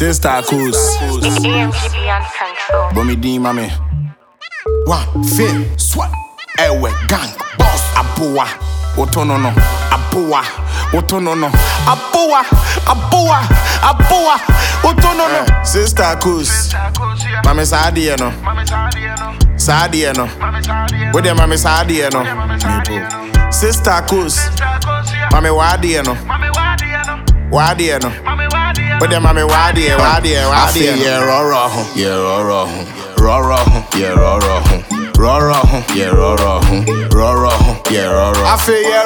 Sister Coos. AMG Beyond Control. Bomi D, mami. One, fin, swat, ewe, gang, boss, Apoa. Otonono. Apoa. Otonono. Apoa. Otonono. Sister Coos. Mami Sadie no. Sadie no. Where the mami Sadie no. Sister Coos. Mami Wadie no. Wadie no. Where the mami Wadie. I feel yeah, roro, Yeah, roro. I feel yeah,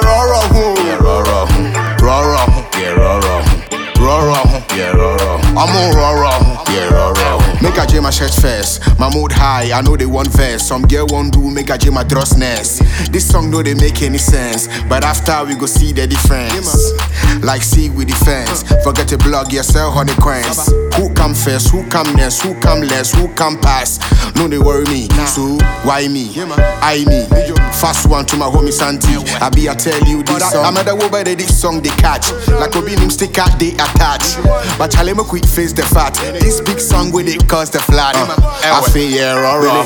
I'm on roro. Make a jam my shirt first. My mood high, I know they want verse. Some girl won't do, make a jam my dressness. This song no they make any sense, but after we go see the difference. Like see with the fence. Forget to blog yourself honey coins. Who come first? Who come next? Who come less? Who come past? No they worry me. So why me? I me. Fast one to my homie Santi. I tell you this song. I'm at the wo by this song they catch. Like Obi nim sticker they attach. But Charlie me quick face the fat. This big song with it cause the flat. I feel yeah roro.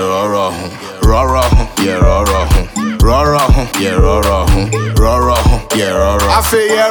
I feel yeah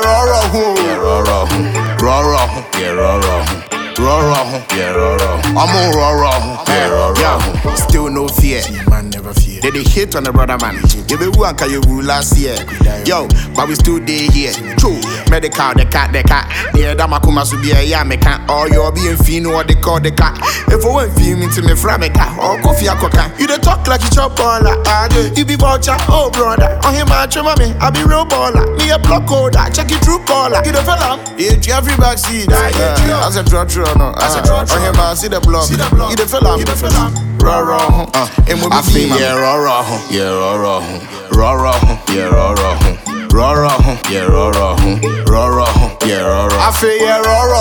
I'm on roro. Still no fear. Man never fear. They hate on the brother man. Give me one can you rule last year. Yo, but we still day here. True. Medical, the cat. Yeah, that makuma to be a yameka. Or you're being fino or they call the cat. If I want film into me frameka or coffee coca. You dey talk like you chop baller. You be vulture, oh brother. On him match mommy, I be real baller. Me a block holder, check it through caller. You the fella, it's every backseat. As a drug no. On him I see the block. You the fella, Roro. I feel yeah roro. I feel yeah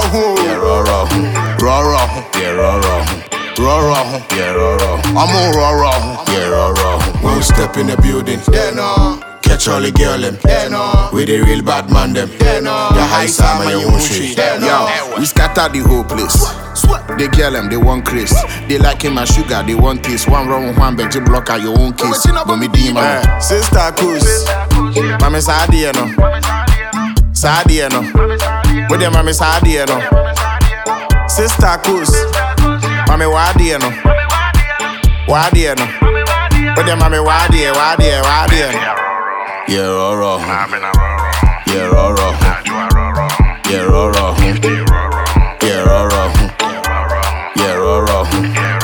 I'm on roro. One step in the building. Catch all the girl them. With the real bad man them. The high side my own shit. Yo, we scatter the whole place. They girl them, they want Chris. They like him and sugar, they want this. One wrong, one bench, block out your own kiss. But me demon. Sister Coos. Mami Sadie no. Sadie no. With the mami Sadie no. Sister Coos. Mami Wadie no. Wadie no. With the mami Wadie no. Yeah, roro. Yeah, roro.